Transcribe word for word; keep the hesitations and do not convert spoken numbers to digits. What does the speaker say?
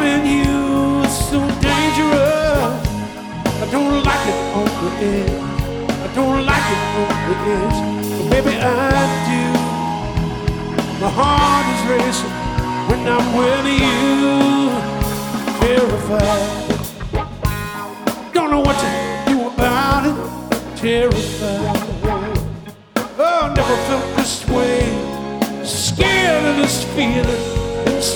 loving you is so dangerous. I don't like it on the edge. I don't like it on the edge. But baby, I do. My heart is racing when I'm with you. Terrified. Don't know what to do about it. Terrified. Oh, I never felt this way. Scared of this feeling.